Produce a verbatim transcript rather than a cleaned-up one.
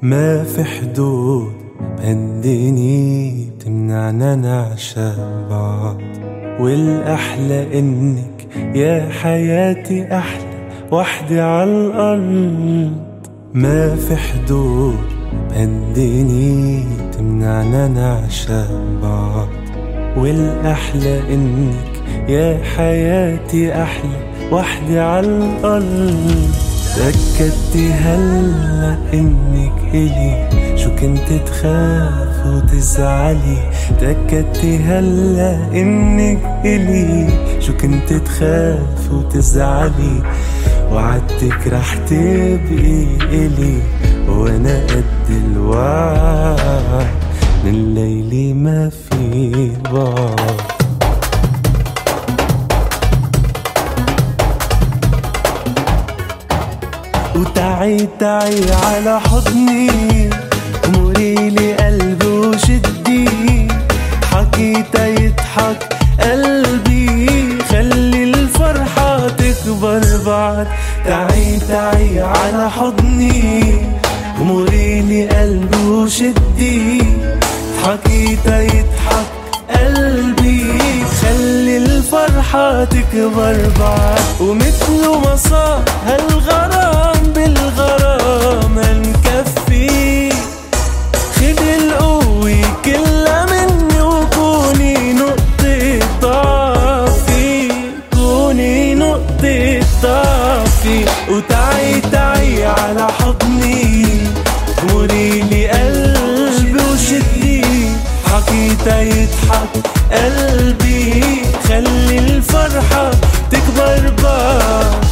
ما في حدود بهالدنيا بتمنعنا نعشق بعض، والأحلى إنك يا حياتي أحلى وحدي عالأرض. ما في حدود بهالدنيا بتمنعنا نعشق بعض، والأحلى إنك يا حياتي أحلى وحدي عالأرض. تأكدتي هلا إنك إلي، شو كنت تخاف وتزعلي. تأكدتي هلا إنك إلي، شو كنت تخاف وتزعلي. وعدتك رح تبقي إلي، وأنا قد الوعد من الليل ما في بعض. وتعي تعي على حضني، مريلي قلبي وشدي. حكيتا يضحك قلبي، خلي الفرحة تكبر بعد. تعي تعي على حضني، مريلي قلبي وشدي. حكيتا يضحك قلبي، خلي الفرحة تكبر بعد. ومثل ما صار هالغرام بالغرام هنكفي. خد القوة كلها مني، وكوني نقطة ضعفي، كوني نقطة ضعفي. وتعي تعي على حضني، مريلي قلبي وشدي. حكيتا يضحك قلبي، خلي الفرحة تكبر بعد.